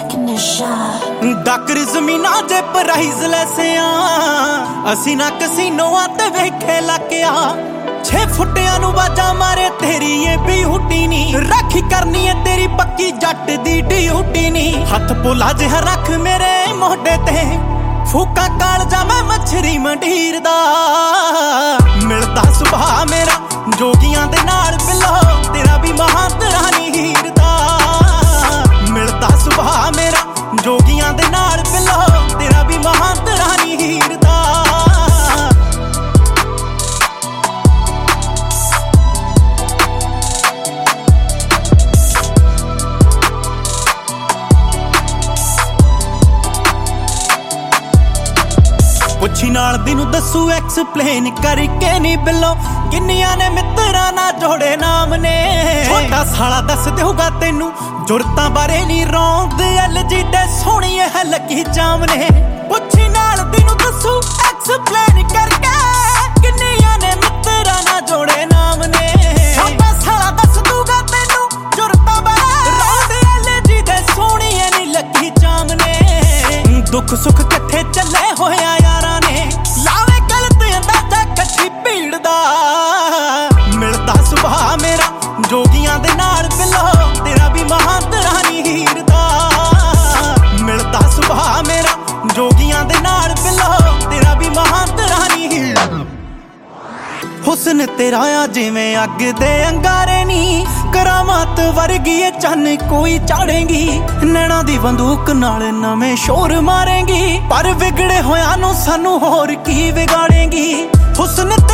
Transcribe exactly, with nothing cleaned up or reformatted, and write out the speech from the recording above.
ਡਾਕਰ ਜ਼ਮੀਨਾਂ ਜੇ ਪ੍ਰਾਈਜ਼ ਲੈਸਿਆ ਅਸੀਂ ਨਾ ਕਸੀਨੋਆਂ ਤੇ ਵੇਖੇ ਲੱਕਿਆ ਛੇ ਫੁੱਟਿਆਂ ਨੂੰ ਬਾਜਾ ਮਾਰੇ ਤੇਰੀ ਏ ਬਿਊਟੀ ਨੀ ਰਾਖੀ ਕਰਨੀ ਏ ਤੇਰੀ ਪੱਕੀ ਜੱਟ ਦੀ ਡਿਊਟੀ ਨੀ ਹੱਥ ਪੋਲਾ ਜਿਹਾ ਰੱਖ ਮੇਰੇ ਮੋਢੇ ਤੇ ਫੂਕਾ ਕਾਲਜਾ ਮੈਂ ਮੱਛਰੀ ਮੰਡੀਰ ਦਾ ਮਿਲਦਾ ਸੁਭਾ ਮੇਰਾ ਜੋਗੀਆਂ ਦੇ ਨਾਲ ਬਿੱਲੋ ਤੇਰਾ ਵੀ ਮਹਾਂਤ ਰਾਣੀ ਹੀਰ ਦਾ ਮਿਲਦਾ ਸੁਭਾ ਮੇਰਾ ਜੋਗੀਆਂ ਦੇ ਨਾਲ ਬਿੱਲੋ ਤੇਰਾ ਵੀ ਮਹਾਂਤ ਰਾਣੀ ਹੀਰ ਦਾ ਪੁੱਛੀ ਨਾਲ ਦੀ ਨੂੰ ਦੱਸੂ ਐਕਸਪਲੇਨ ਕਰਕੇ ਨੀ ਬਿੱਲੋ ਕਿੰਨੀਆਂ ਨੇ ਮਿੱਤਰਾਂ ਨਾਲ ਜੋੜੇ ਨਾਮ ਨੇ ਛੋਟਾ ਸਾਲਾ ਦੱਸ ਦੇਊਗਾ ਤੈਨੂੰ ਜੁਰਤਾਂ ਬਾਰੇ ਨੀ ਰੌਂਦ ਐਲ ਜੀ ਦੇ ਸੋਹਣੀ ਹੈ ਲੱਗੀ ਜਾਮ ਨੇ ਪੁੱਛੀ ਨਾਲ ਦੀ ਨੂੰ ਦੱਸੂ ਐਕਸਪਲੇਨ ਕਰਕੇ ਕਿੰਨੀਆਂ ਨੇ ਮਿੱਤਰਾਂ ਨਾਲ ਜੋੜੇ ਨਾਮ ਨੇ ਛੋਟਾ ਸਾਲਾ ਦੱਸ ਦੂਗਾ ਤੈਨੂੰ ਜੁਰਤਾਂ ਬਾਰੇ ਰੌਂਦ ਐਲ ਜੀ ਦੇ ਸੋਹਣੀ ਹੈ ਨੀ ਲੱਗੀ ਜਾਮ ਨੇ ਦੁੱਖ ਸੁੱਖ ਇਕੱਠੇ ਚੱਲੇ ਹੋਇਆ ਯਾਰਾਂ ਨੇ ਲਾਵੇ ਗਲਤ ਅੰਦਾਜ਼ਾ ਇਕੱਠੀ ਭੀੜ ਦਾ ਮਿਲਦਾ ਸੁਭਾ ਮੇਰਾ ਜੋਗੀਆਂ ਦੇ ਨਾਲ ਬਿੱਲੋ ਤੇਰਾ ਵੀ ਮਹਾਂਤ ਰਾਣੀ ਹੀਰ ਦਾ ਮਿਲਦਾ ਸੁਭਾ ਮੇਰਾ ਜੋਗੀਆਂ ਦੇ ਨਾਲ ਬਿੱਲੋ ਤੇਰਾ ਵੀ ਮਹਾਂਤ ਰਾਣੀ ਹੀਰ ਹੁਸਨ ਤੇਰਾ ਆ ਜਿਵੇਂ ਅੱਗ ਦੇ ਅੰਗਾਰੇ ਨੀ ਕਰਾਮਾਤ ਵਰਗੀ ਏ ਚੰਨ ਕੋਈ ਚਾੜੇਗੀ ਨੈਣਾ ਦੀ ਬੰਦੂਕ ਨਾਲ ਨਵੇਂ ਸ਼ੋਰ ਮਾਰੇਗੀ ਪਰ ਵਿਗੜੇ ਹੋਇਆਂ ਨੂੰ ਸਾਨੂੰ ਹੋਰ ਕੀ ਵਿਗਾੜੇਗੀ ਹੁਸਨ